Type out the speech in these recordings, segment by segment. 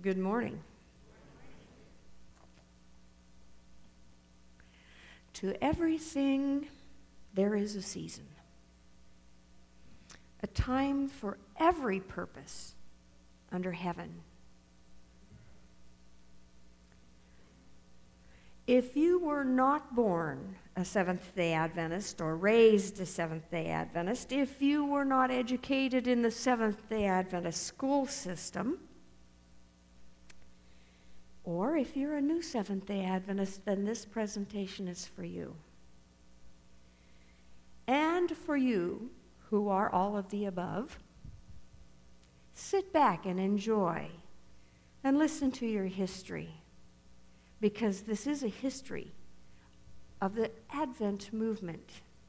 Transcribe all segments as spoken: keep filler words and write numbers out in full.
Good morning. To everything, there is a season, a time for every purpose under heaven. If you were not born a Seventh-day Adventist or raised a Seventh-day Adventist, if you were not educated in the Seventh-day Adventist school system, or if you're a new Seventh-day Adventist, then this presentation is for you. And for you, who are all of the above, sit back and enjoy and listen to your history, because this is a history of the Advent movement.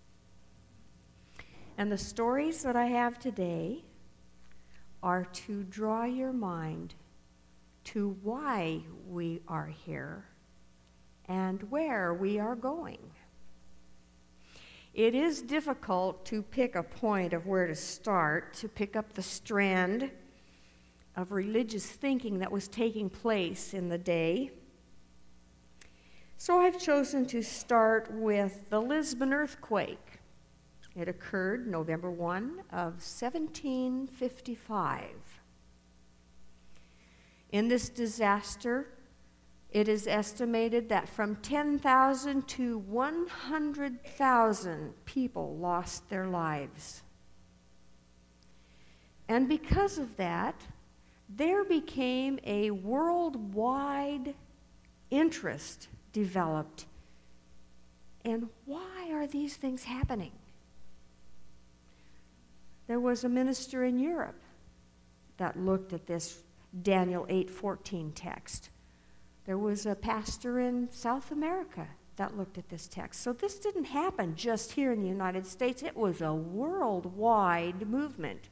And the stories that I have today are to draw your mind to why we are here and where we are going. It is difficult to pick a point of where to start, to pick up the strand of religious thinking that was taking place in the day. So I've chosen to start with the Lisbon earthquake. It occurred November first of seventeen fifty-five. In this disaster, it is estimated that from ten thousand to one hundred thousand people lost their lives. And because of that, there became a worldwide interest developed. And why are these things happening? There was a minister in Europe that looked at this Daniel eight fourteen text. There was a pastor in South America that looked at this text. So this didn't happen just here in the United States. It was a worldwide movement.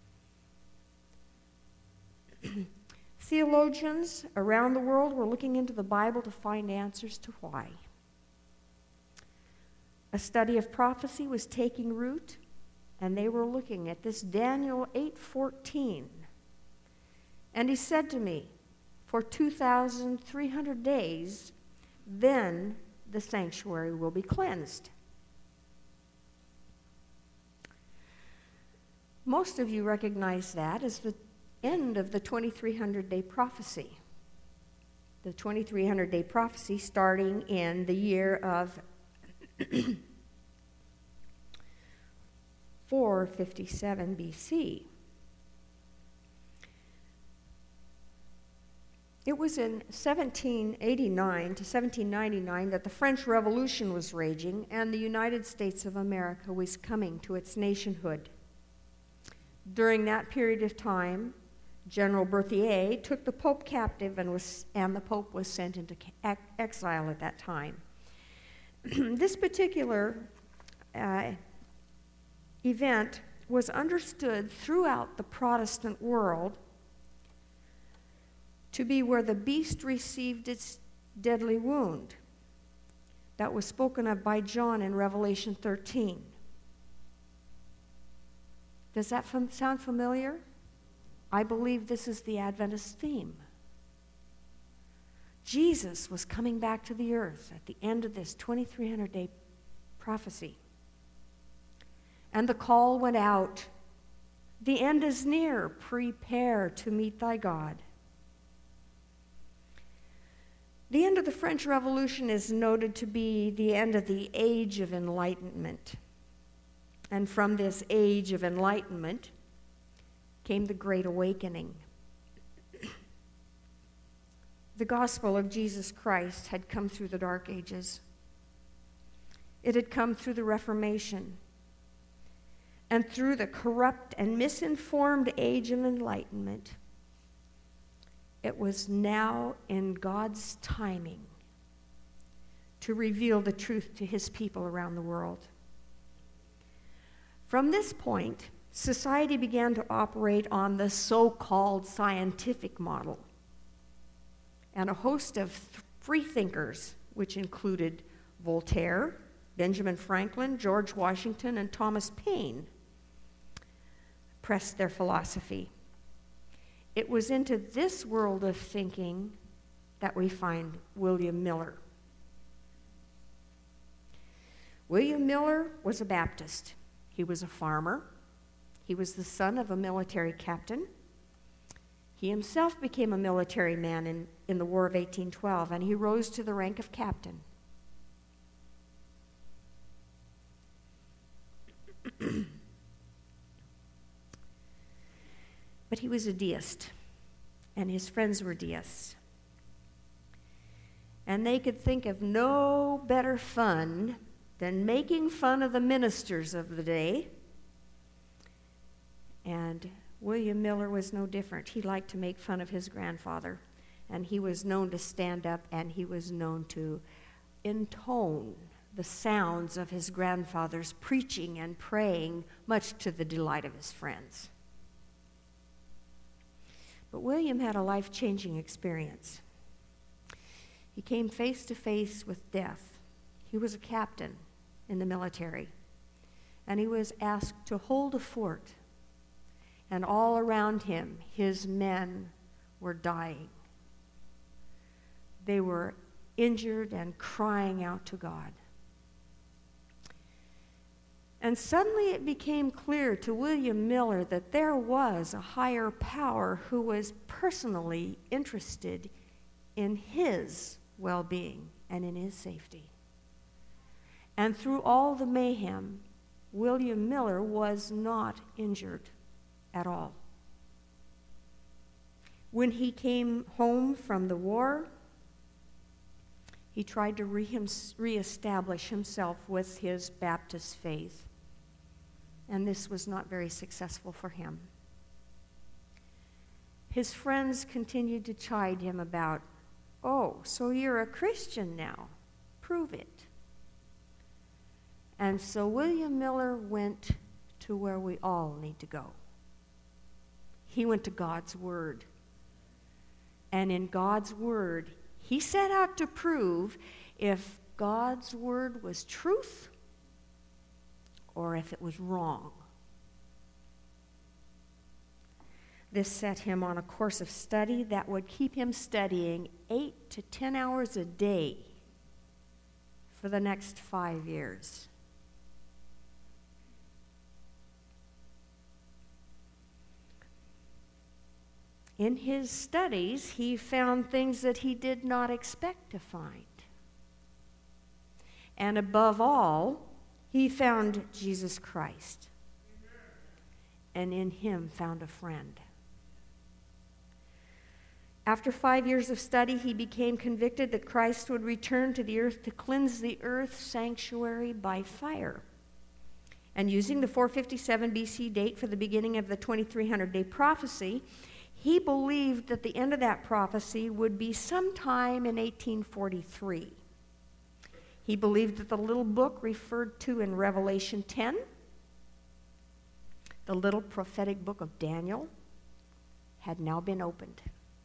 Theologians around the world were looking into the Bible to find answers to why. A study of prophecy was taking root, and they were looking at this Daniel eight fourteen. And he said to me, for two thousand three hundred days, then the sanctuary will be cleansed. Most of you recognize that as the end of the twenty-three hundred day prophecy. The twenty-three hundred day prophecy starting in the year of four fifty-seven B C. It was in seventeen eighty-nine to seventeen ninety-nine that the French Revolution was raging and the United States of America was coming to its nationhood. During that period of time, General Berthier took the Pope captive and, was, and the Pope was sent into exile at that time. This particular uh, event was understood throughout the Protestant world to be where the beast received its deadly wound. That was spoken of by John in Revelation thirteen. Does that f- sound familiar? I believe this is the Adventist theme. Jesus was coming back to the earth at the end of this twenty-three hundred day prophecy. And the call went out, the end is near, prepare to meet thy God. The end of the French Revolution is noted to be the end of the Age of Enlightenment. And from this Age of Enlightenment came the Great Awakening. The gospel of Jesus Christ had come through the Dark Ages. It had come through the Reformation. And through the corrupt and misinformed Age of Enlightenment, it was now in God's timing to reveal the truth to his people around the world. From this point, society began to operate on the so-called scientific model. And a host of th- free thinkers, which included Voltaire, Benjamin Franklin, George Washington, and Thomas Paine, pressed their philosophy. It was into this world of thinking that we find William Miller. William Miller was a Baptist. He was a farmer. He was the son of a military captain. He himself became a military man in, in the War of eighteen twelve, and he rose to the rank of captain. But he was a deist, and his friends were deists. And they could think of no better fun than making fun of the ministers of the day. And William Miller was no different. He liked to make fun of his grandfather, and he was known to stand up, and he was known to intone the sounds of his grandfather's preaching and praying, much to the delight of his friends. But William had a life-changing experience. He came face to face with death. He was a captain in the military, and he was asked to hold a fort. And all around him, his men were dying. They were injured and crying out to God. And suddenly it became clear to William Miller that there was a higher power who was personally interested in his well-being and in his safety. And through all the mayhem, William Miller was not injured at all. When he came home from the war, he tried to re- reestablish himself with his Baptist faith, and this was not very successful for him. His friends continued to chide him about, "Oh, so you're a Christian now. Prove it." And so William Miller went to where we all need to go. He went to God's Word. And in God's Word, he set out to prove if God's Word was truth or if it was wrong. This set him on a course of study that would keep him studying eight to ten hours a day for the next five years. In his studies, he found things that he did not expect to find. And above all, he found Jesus Christ. And in him found a friend. After five years of study, he became convicted that Christ would return to the earth to cleanse the earth's sanctuary by fire. And using the four fifty-seven B C date for the beginning of the twenty-three hundred day prophecy, he believed that the end of that prophecy would be sometime in eighteen forty-three. He believed that the little book referred to in Revelation ten, the little prophetic book of Daniel, had now been opened.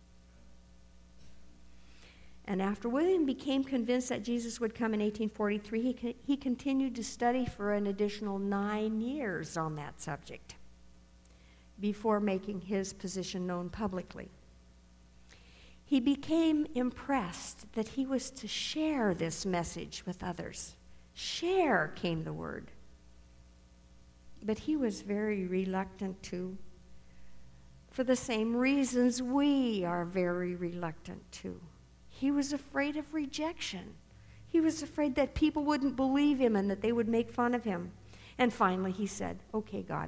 And after William became convinced that Jesus would come in eighteen forty-three, he, he continued to study for an additional nine years on that subject before making his position known publicly. He became impressed that he was to share this message with others. Share, came the word. But he was very reluctant to, for the same reasons we are very reluctant to. He was afraid of rejection. He was afraid that people wouldn't believe him and that they would make fun of him. And finally he said, "Okay, God,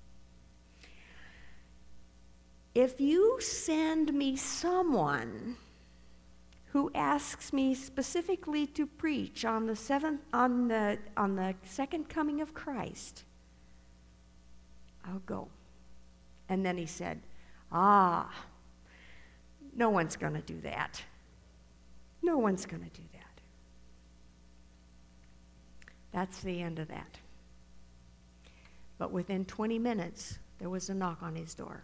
if you send me someone who asks me specifically to preach on the seventh, on the on the second coming of Christ, I'll go." And then he said, "Ah, no one's going to do that. No one's going to do that." That's the end of that. But within twenty minutes, there was a knock on his door.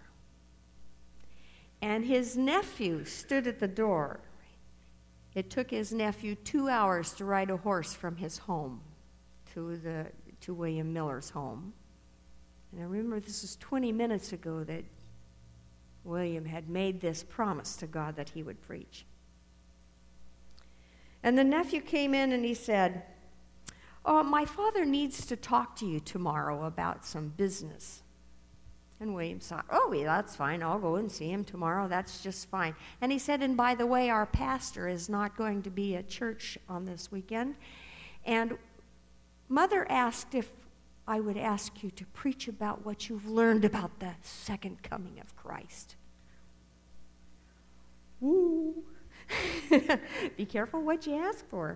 And his nephew stood at the door. It took his nephew two hours to ride a horse from his home to the to William Miller's home. And I remember this was twenty minutes ago that William had made this promise to God that he would preach. And the nephew came in and he said, "Oh, my father needs to talk to you tomorrow about some business." And William thought, "Oh, yeah, that's fine. I'll go and see him tomorrow. That's just fine." And he said, "And by the way, our pastor is not going to be at church on this weekend. And Mother asked if I would ask you to preach about what you've learned about the second coming of Christ." Woo! Be careful what you ask for.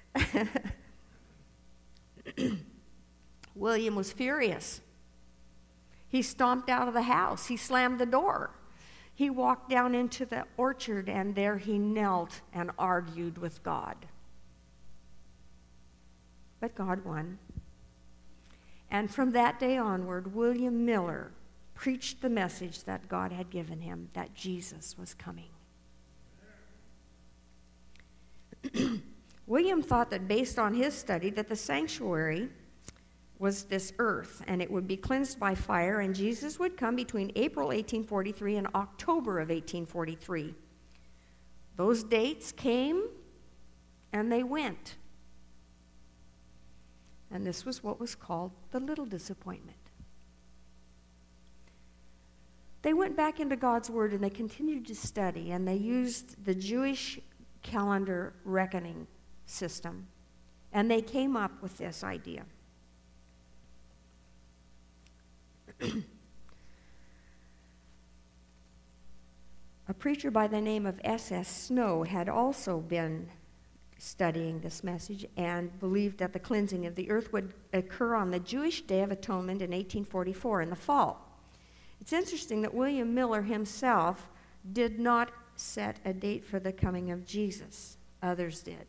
William was furious. He stomped out of the house. He slammed the door. He walked down into the orchard, and there he knelt and argued with God. But God won. And from that day onward, William Miller preached the message that God had given him, that Jesus was coming. William thought that based on his study that the sanctuary was this earth, and it would be cleansed by fire, and Jesus would come between April eighteen forty-three and October of eighteen forty-three. Those dates came and they went. And this was what was called the little disappointment. They went back into God's Word and they continued to study, and they used the Jewish calendar reckoning system, and they came up with this idea. A preacher by the name of S S Snow had also been studying this message and believed that the cleansing of the earth would occur on the Jewish Day of Atonement in eighteen forty-four in the fall. It's interesting that William Miller himself did not set a date for the coming of Jesus. Others did.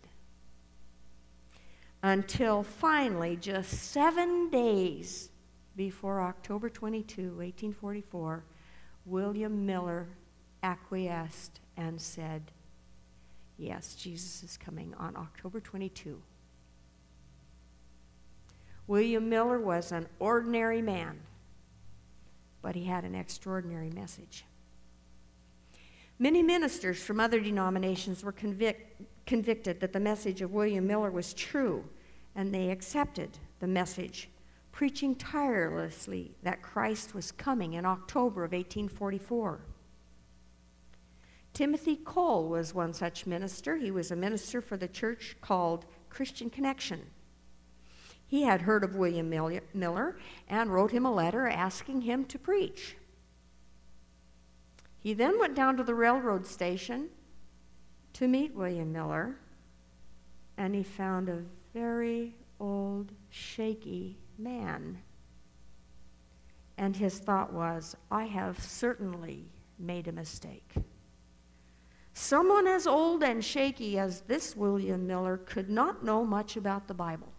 Until finally, just seven days before October twenty-second, eighteen forty-four, William Miller acquiesced and said, "Yes, Jesus is coming on October twenty-second. William Miller was an ordinary man, but he had an extraordinary message. Many ministers from other denominations were convic- convicted that the message of William Miller was true, and they accepted the message, preaching tirelessly that Christ was coming in October of eighteen forty-four. Timothy Cole was one such minister. He was a minister for the church called Christian Connection. He had heard of William Miller and wrote him a letter asking him to preach. He then went down to the railroad station to meet William Miller, and he found a very old, shaky man. And his thought was, "I have certainly made a mistake. Someone as old and shaky as this William Miller could not know much about the Bible."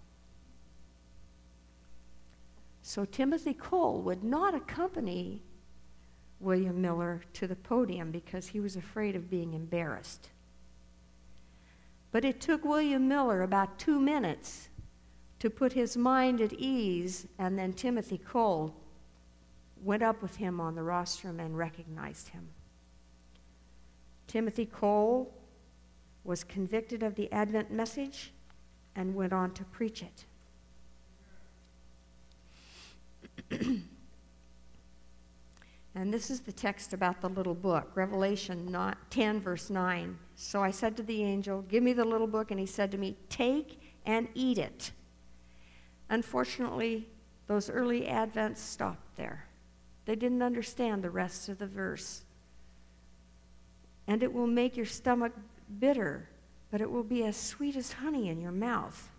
So Timothy Cole would not accompany William Miller to the podium because he was afraid of being embarrassed. But it took William Miller about two minutes to put his mind at ease, and then Timothy Cole went up with him on the rostrum and recognized him. Timothy Cole was convicted of the Advent message and went on to preach it. And this is the text about the little book, Revelation ten, verse nine. "So I said to the angel, 'Give me the little book,' and he said to me, 'Take and eat it.'" Unfortunately, those early Advents stopped there. They didn't understand the rest of the verse. "And it will make your stomach bitter, but it will be as sweet as honey in your mouth."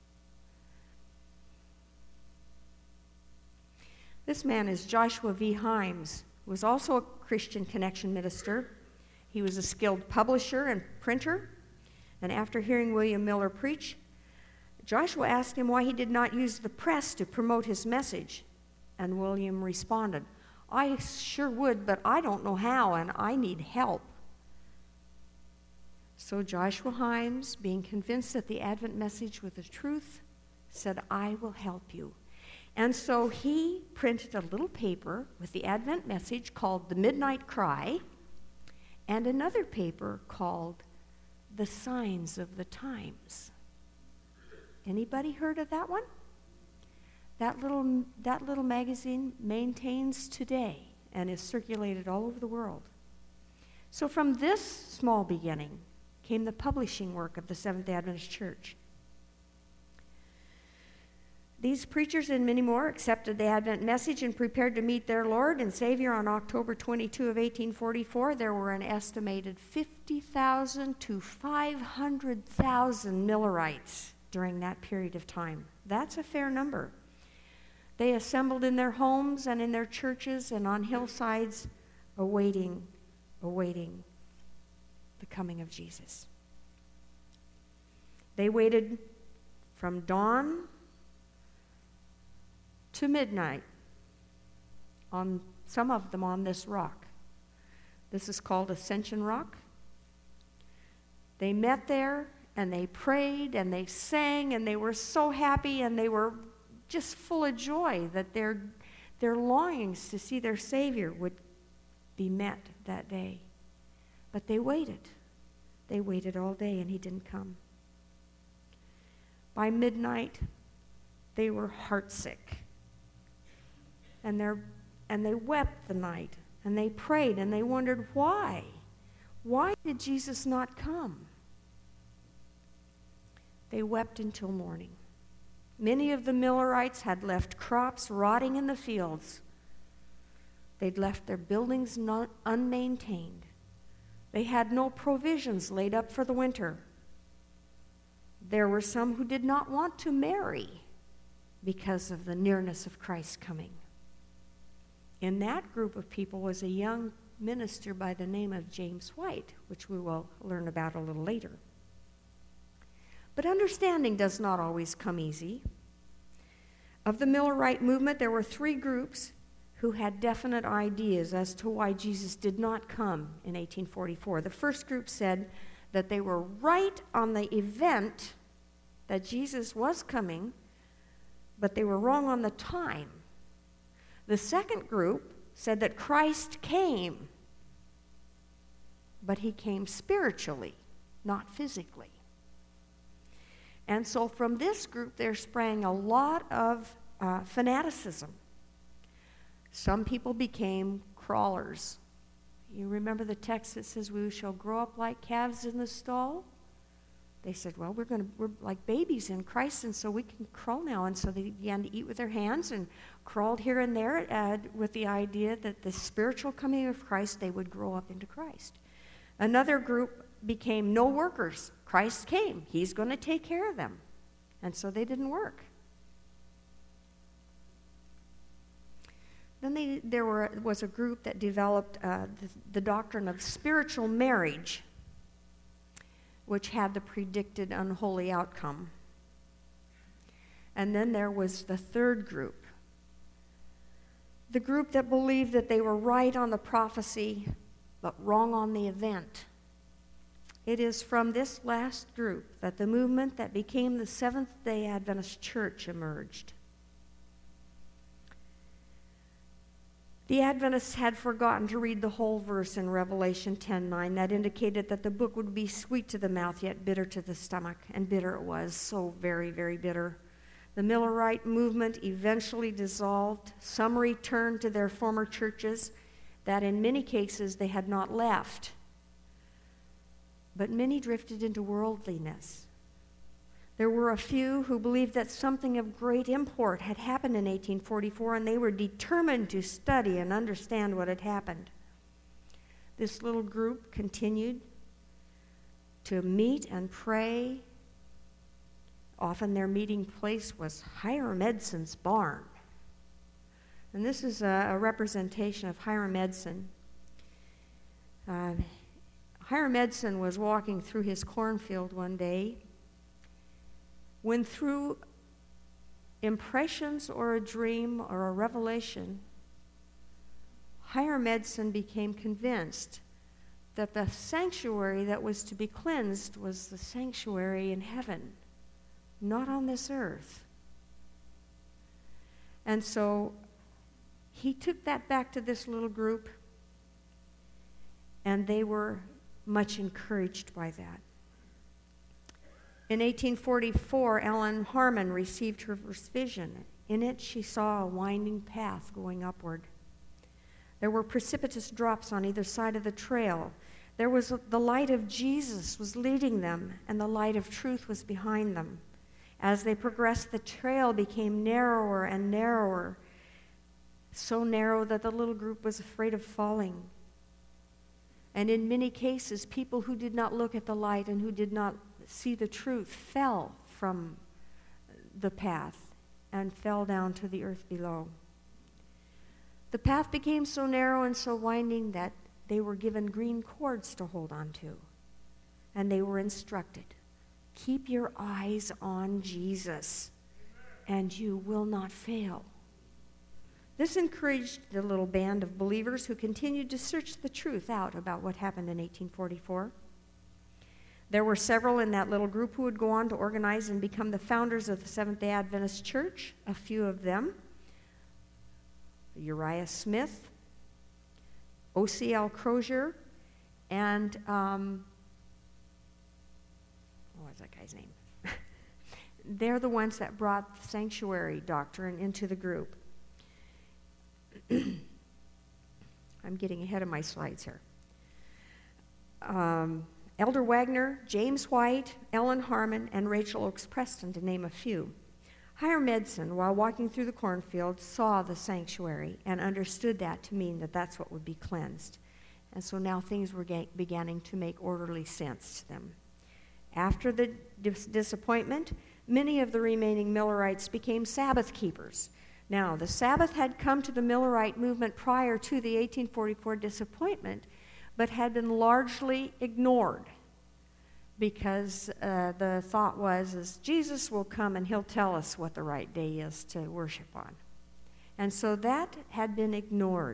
This man is Joshua V. Himes, who was also a Christian Connection minister. He was a skilled publisher and printer. And after hearing William Miller preach, Joshua asked him why he did not use the press to promote his message. And William responded, "I sure would, but I don't know how, and I need help." So Joshua Himes, being convinced that the Advent message was the truth, said, "I will help you." And so he printed a little paper with the Advent message called The Midnight Cry, and another paper called The Signs of the Times. Anybody heard of that one? That little, that little magazine maintains today and is circulated all over the world. So from this small beginning came the publishing work of the Seventh-day Adventist Church. These preachers and many more accepted the Advent message and prepared to meet their Lord and Savior on October twenty-second of eighteen forty-four. There were an estimated fifty thousand to five hundred thousand Millerites during that period of time. That's a fair number. They assembled in their homes and in their churches and on hillsides, awaiting, awaiting the coming of Jesus. They waited from dawn to midnight, on some of them on this rock. This is called Ascension Rock. They met there and they prayed and they sang and they were so happy and they were just full of joy that their, their longings to see their Savior would be met that day. But they waited. They waited all day and he didn't come. By midnight, they were heartsick. And, they're, and they wept the night, and they prayed, and they wondered why. Why did Jesus not come? They wept until morning. Many of the Millerites had left crops rotting in the fields. They'd left their buildings not unmaintained. They had no provisions laid up for the winter. There were some who did not want to marry because of the nearness of Christ coming. In that group of people was a young minister by the name of James White, which we will learn about a little later. But understanding does not always come easy. Of the Millerite movement, there were three groups who had definite ideas as to why Jesus did not come in eighteen forty-four. The first group said that they were right on the event that Jesus was coming, but they were wrong on the time. The second group said that Christ came, but he came spiritually, not physically. And so from this group, there sprang a lot of uh, fanaticism. Some people became crawlers. You remember the text that says, "We shall grow up like calves in the stall"? They said, well, we're going to, we're like babies in Christ, and so we can crawl now. And so they began to eat with their hands and crawled here and there uh, with the idea that the spiritual coming of Christ, they would grow up into Christ. Another group became no workers. Christ came. He's going to take care of them. And so they didn't work. Then they, there were, was a group that developed uh, the, the doctrine of spiritual marriage, which had the predicted unholy outcome. And then there was the third group, the group that believed that they were right on the prophecy, but wrong on the event. It is from this last group that the movement that became the Seventh-day Adventist Church emerged. The Adventists had forgotten to read the whole verse in Revelation ten nine that indicated that the book would be sweet to the mouth, yet bitter to the stomach. And bitter it was, so very, very bitter. The Millerite movement eventually dissolved. Some returned to their former churches that in many cases they had not left. But many drifted into worldliness. There were a few who believed that something of great import had happened in eighteen forty-four, and they were determined to study and understand what had happened. This little group continued to meet and pray. Often their meeting place was Hiram Edson's barn. And this is a, a representation of Hiram Edson. Uh, Hiram Edson was walking through his cornfield one day when, through impressions or a dream or a revelation, Hiram Edson became convinced that the sanctuary that was to be cleansed was the sanctuary in heaven, not on this earth. And so he took that back to this little group, and they were much encouraged by that. In eighteen forty-four, Ellen Harmon received her first vision. In it, she saw a winding path going upward. There were precipitous drops on either side of the trail. There was a, the light of Jesus was leading them, and the light of truth was behind them. As they progressed, the trail became narrower and narrower, so narrow that the little group was afraid of falling. And in many cases, people who did not look at the light and who did not see the truth fell from the path and fell down to the earth below. The path became so narrow and so winding that they were given green cords to hold on to. And they were instructed, keep your eyes on Jesus, and you will not fail. This encouraged the little band of believers who continued to search the truth out about what happened in eighteen forty-four. There were several in that little group who would go on to organize and become the founders of the Seventh-day Adventist Church. A few of them, Uriah Smith, O C L Crozier, and, um, what was that guy's name? They're the ones that brought the sanctuary doctrine into the group. I'm getting ahead of my slides here. Um, Elder Wagner, James White, Ellen Harmon, and Rachel Oakes Preston, to name a few. Hiram Edson, while walking through the cornfield, saw the sanctuary and understood that to mean that that's what would be cleansed. And so now things were ga- beginning to make orderly sense to them. After the dis- disappointment, many of the remaining Millerites became Sabbath keepers. Now, the Sabbath had come to the Millerite movement prior to the eighteen forty-four disappointment, but had been largely ignored because uh, the thought was, is Jesus will come and he'll tell us what the right day is to worship on. And so that had been ignored.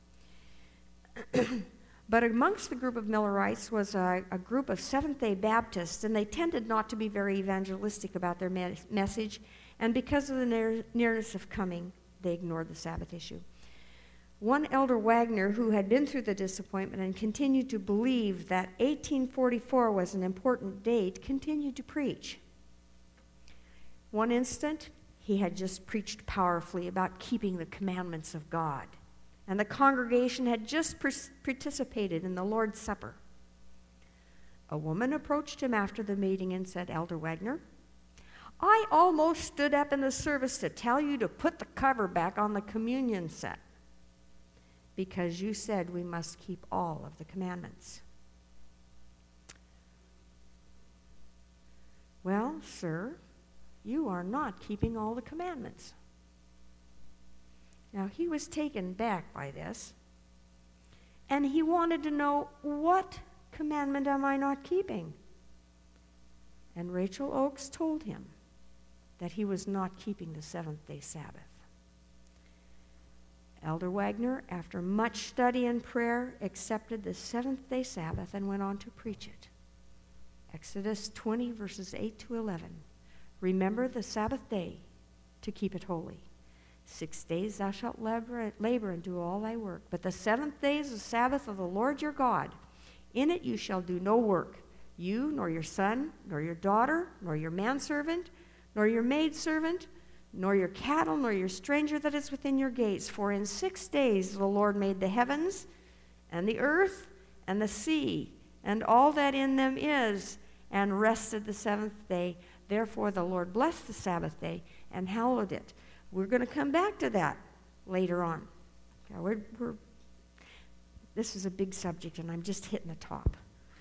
But amongst the group of Millerites was a, a group of Seventh-day Baptists, and they tended not to be very evangelistic about their me- message, and because of the near- nearness of coming, they ignored the Sabbath issue. One Elder Wagner, who had been through the disappointment and continued to believe that eighteen forty-four was an important date, continued to preach. One instant, he had just preached powerfully about keeping the commandments of God, and the congregation had just per- participated in the Lord's Supper. A woman approached him after the meeting and said, Elder Wagner, I almost stood up in the service to tell you to put the cover back on the communion set because you said we must keep all of the commandments. Well, sir, you are not keeping all the commandments. Now, he was taken back by this, and he wanted to know, what commandment am I not keeping? And Rachel Oakes told him that he was not keeping the seventh-day Sabbath. Elder Wagner, after much study and prayer, accepted the seventh-day Sabbath and went on to preach it. Exodus twenty, verses eight to eleven. Remember the Sabbath day to keep it holy. Six days thou shalt labor, labor and do all thy work. But the seventh day is the Sabbath of the Lord your God. In it you shall do no work, you, nor your son, nor your daughter, nor your manservant, nor your maidservant, nor your cattle, nor your stranger that is within your gates. For in six days the Lord made the heavens, and the earth, and the sea, and all that in them is, and rested the seventh day. Therefore the Lord blessed the Sabbath day and hallowed it. We're going to come back to that later on. Yeah, we're, we're, this is a big subject, and I'm just hitting the top.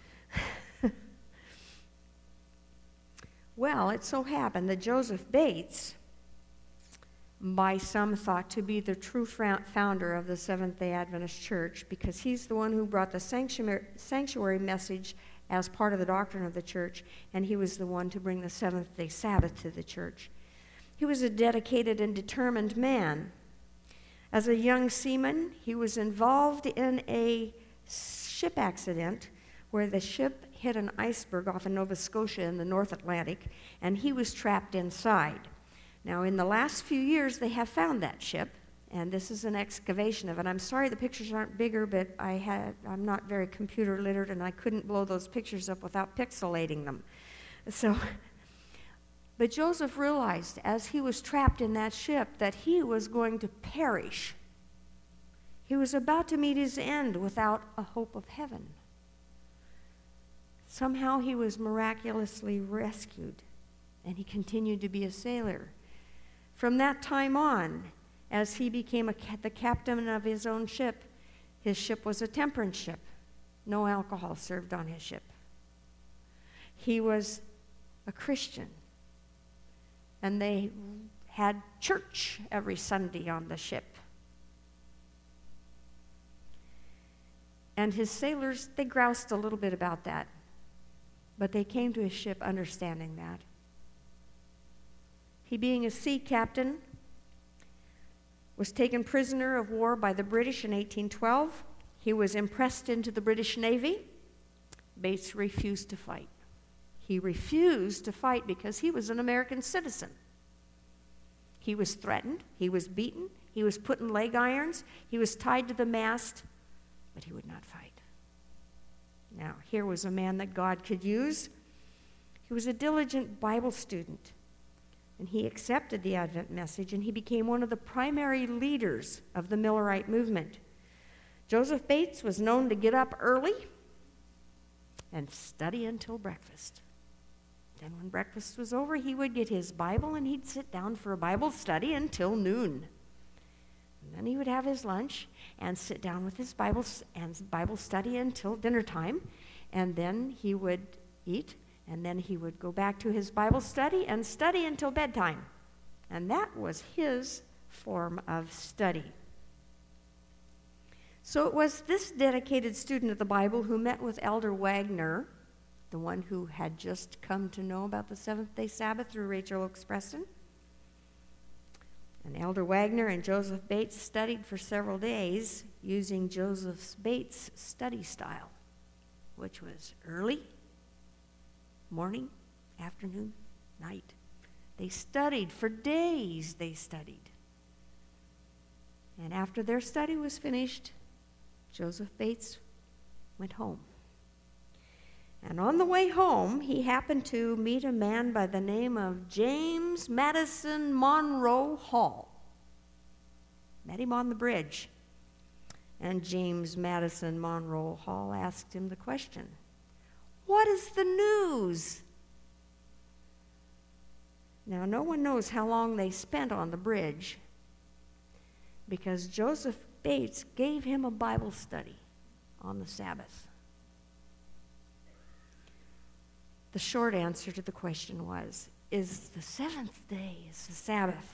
Well, it so happened that Joseph Bates, by some thought to be the true founder of the Seventh-day Adventist Church, because he's the one who brought the sanctuary, sanctuary message as part of the doctrine of the church, and he was the one to bring the seventh-day Sabbath to the church. He was a dedicated and determined man. As a young seaman, he was involved in a ship accident where the ship hit an iceberg off of Nova Scotia in the North Atlantic, and he was trapped inside. Now, in the last few years, they have found that ship, and this is an excavation of it. I'm sorry the pictures aren't bigger, but I had, I'm not very computer literate, and I couldn't blow those pictures up without pixelating them. So, but Joseph realized as he was trapped in that ship that he was going to perish. He was about to meet his end without a hope of heaven. Somehow he was miraculously rescued, and he continued to be a sailor. From that time on, as he became a, the captain of his own ship, his ship was a temperance ship. No alcohol served on his ship. He was a Christian, and they had church every Sunday on the ship. And his sailors, they groused a little bit about that, but they came to his ship understanding that. He, being a sea captain, was taken prisoner of war by the British in eighteen twelve. He was impressed into the British Navy. Bates refused to fight. He refused to fight because he was an American citizen. He was threatened. He was beaten. He was put in leg irons. He was tied to the mast, but he would not fight. Now, here was a man that God could use. He was a diligent Bible student, and he accepted the Advent message, and he became one of the primary leaders of the Millerite movement. Joseph Bates was known to get up early and study until breakfast. Then when breakfast was over, he would get his Bible and he'd sit down for a Bible study until noon. And then he would have his lunch and sit down with his Bible and Bible study until dinner time. And then he would eat, and then he would go back to his Bible study and study until bedtime. And that was his form of study. So it was this dedicated student of the Bible who met with Elder Wagner, the one who had just come to know about the seventh-day Sabbath through Rachel Oakes Preston. And Elder Wagner and Joseph Bates studied for several days using Joseph Bates' study style, which was early, morning, afternoon, night. They studied for days, they studied. And after their study was finished, Joseph Bates went home. And on the way home, he happened to meet a man by the name of James Madison Monroe Hall. Met him on the bridge. And James Madison Monroe Hall asked him the question, "What is the news?" Now, no one knows how long they spent on the bridge, because Joseph Bates gave him a Bible study on the Sabbath. The short answer to the question was, is the seventh day, is the Sabbath.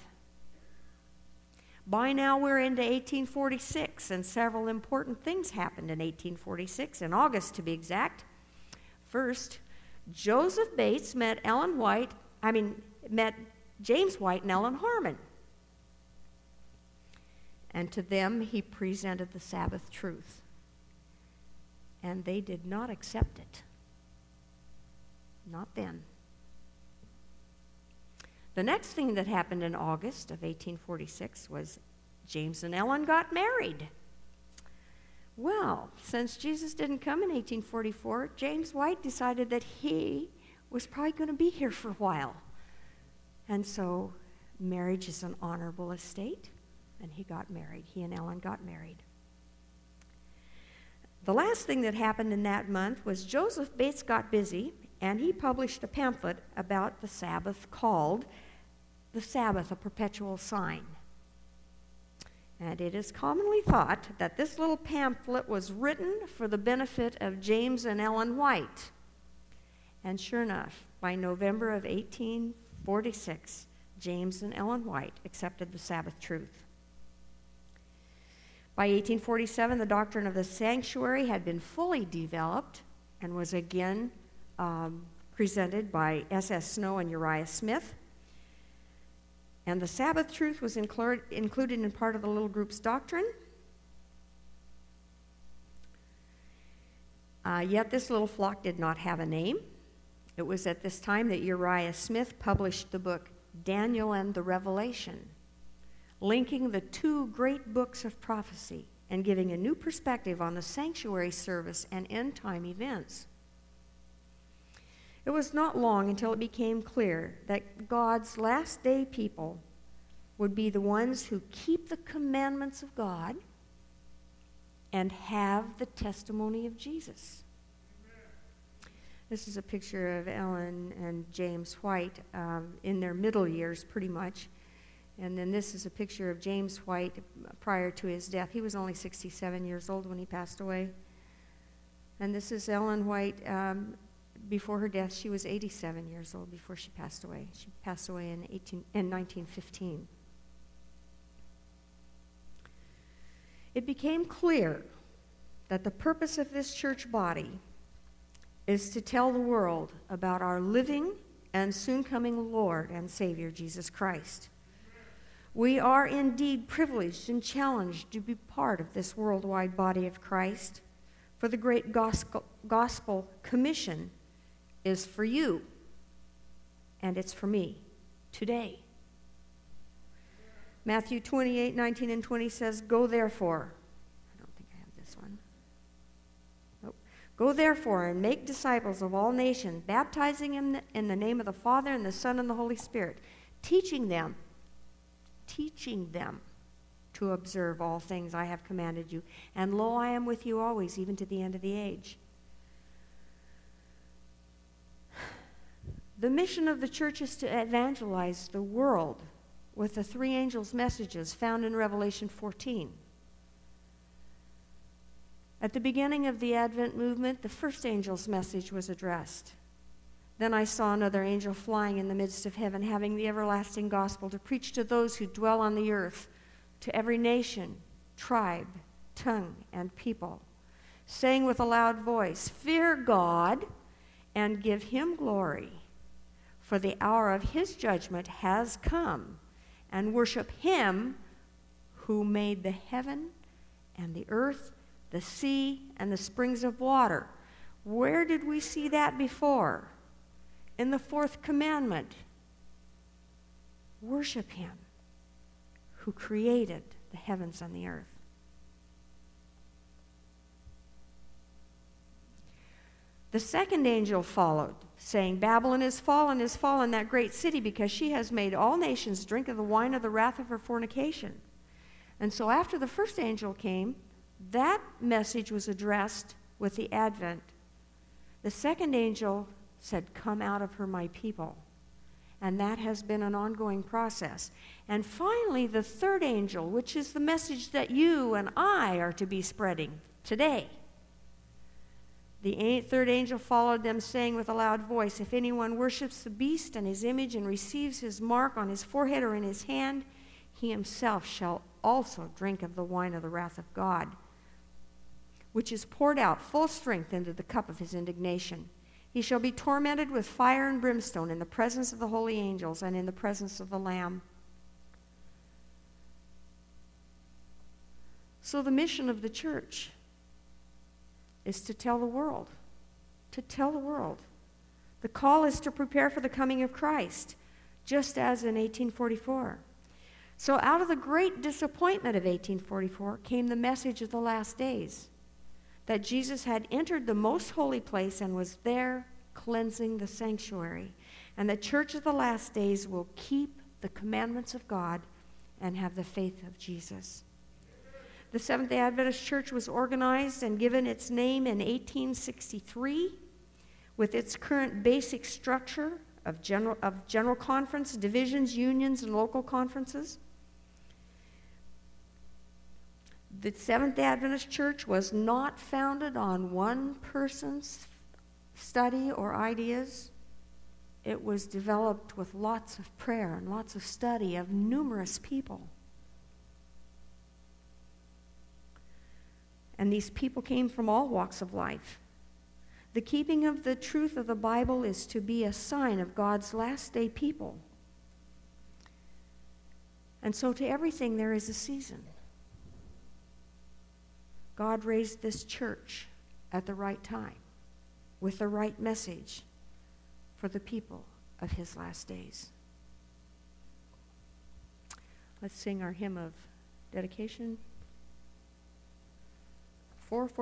By now we're into eighteen forty-six, and several important things happened in eighteen forty-six, in August to be exact. First, Joseph Bates met Ellen White, I mean, met James White and Ellen Harmon. And to them, he presented the Sabbath truth. And they did not accept it. Not then. The next thing that happened in August of eighteen forty-six was James and Ellen got married. Well, since Jesus didn't come in eighteen forty-four, James White decided that he was probably going to be here for a while. And so marriage is an honorable estate, and he got married. He and Ellen got married. The last thing that happened in that month was Joseph Bates got busy, and he published a pamphlet about the Sabbath called The Sabbath, a Perpetual Sign. And it is commonly thought that this little pamphlet was written for the benefit of James and Ellen White. And sure enough, by November of eighteen forty-six, James and Ellen White accepted the Sabbath truth. By eighteen forty-seven, the doctrine of the sanctuary had been fully developed and was again um, presented by S S Snow and Uriah Smith. And the Sabbath truth was included, included in part of the little group's doctrine. Uh, yet this little flock did not have a name. It was at this time that Uriah Smith published the book Daniel and the Revelation, linking the two great books of prophecy and giving a new perspective on the sanctuary service and end-time events. It was not long until it became clear that God's last day people would be the ones who keep the commandments of God and have the testimony of Jesus. This is a picture of Ellen and James White um, in their middle years, pretty much. And then this is a picture of James White prior to his death. He was only sixty-seven years old when he passed away. And this is Ellen White um, before her death. She was eighty-seven years old before she passed away. She passed away in, eighteen, in nineteen fifteen. It became clear that the purpose of this church body is to tell the world about our living and soon coming Lord and Savior, Jesus Christ. We are indeed privileged and challenged to be part of this worldwide body of Christ, for the great gospel, gospel commission is for you, and it's for me today. Matthew twenty-eight, nineteen, and twenty says, "Go therefore." I don't think I have this one. Nope. "Go therefore and make disciples of all nations, baptizing them in the name of the Father and the Son and the Holy Spirit, teaching them teaching them to observe all things I have commanded you. And lo, I am with you always, even to the end of the age." The mission of the church is to evangelize the world with the three angels' messages found in Revelation fourteen. At the beginning of the Advent movement, the first angel's message was addressed. "Then I saw another angel flying in the midst of heaven, having the everlasting gospel to preach to those who dwell on the earth, to every nation, tribe, tongue, and people, saying with a loud voice, 'Fear God and give him glory, for the hour of his judgment has come, and worship him who made the heaven and the earth, the sea, and the springs of water.'" Where did we see that before? In the fourth commandment. Worship him who created the heavens and the earth. The second angel followed, saying, "Babylon is fallen, is fallen, that great city, because she has made all nations drink of the wine of the wrath of her fornication." And so after the first angel came, that message was addressed with the Advent. The second angel said, "Come out of her, my people." And that has been an ongoing process. And finally, the third angel, which is the message that you and I are to be spreading today. The third angel followed them, saying with a loud voice, "If anyone worships the beast and his image and receives his mark on his forehead or in his hand, he himself shall also drink of the wine of the wrath of God, which is poured out full strength into the cup of his indignation. He shall be tormented with fire and brimstone in the presence of the holy angels and in the presence of the Lamb." So the mission of the church is to tell the world, to tell the world. The call is to prepare for the coming of Christ, just as in eighteen forty-four. So out of the great disappointment of eighteen forty-four came the message of the last days, that Jesus had entered the most holy place and was there cleansing the sanctuary. And the church of the last days will keep the commandments of God and have the faith of Jesus. The Seventh-day Adventist Church was organized and given its name in eighteen sixty-three with its current basic structure of general, of general conference, divisions, unions, and local conferences. The Seventh-day Adventist Church was not founded on one person's study or ideas. It was developed with lots of prayer and lots of study of numerous people. And these people came from all walks of life. The keeping of the truth of the Bible is to be a sign of God's last day people. And so to everything there is a season. God raised this church at the right time with the right message for the people of his last days. Let's sing our hymn of dedication. four